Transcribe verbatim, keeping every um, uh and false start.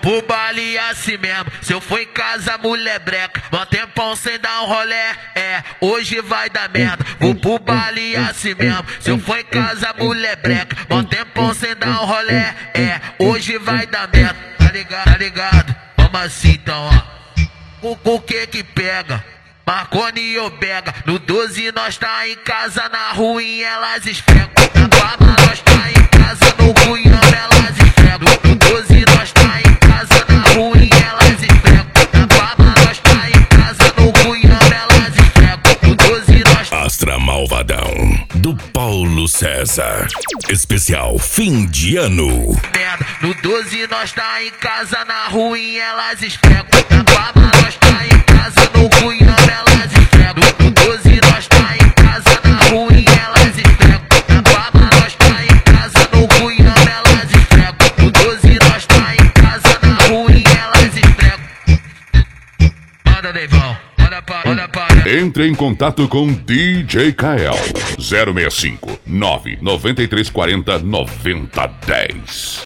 pro baile assim mesmo. Se eu for em casa, mulher breca. Mó tempão sem dar um rolé. É, hoje vai dar merda. Vou pro baile assim mesmo. Se eu for em casa, mulher breca. Mó tempão sem dar um rolé. É, hoje vai dar merda. Tá ligado? Tá ligado? Vamos assim então, ó. O, o que que pega? Marconi e Obega. No doze nós tá em casa, na ruim elas esfregam. Na barba nós tá em casa, no ruim elas esfregam. No doze nós tá em casa, na ruim elas esfregam. Na barba nós tá em casa, no ruim elas esfregam. No doze nós... Astra Malvadão, do Paulo César. Especial fim de ano. Merda. No doze nós tá em casa, na ruim elas esfregam. Na barba nós tá em casa, no ruim elas esfregam. No doze nós tá em casa, na ruim elas esfregam. Na barba nós tá em casa, no ruim elas esfregam. No doze nós tá em casa, na ruim elas esfregam. Manda, Neivão. Manda pra, manda pra. Entre em contato com D J Kael zero seis cinco nove nove três quatro zero nove zero um zero.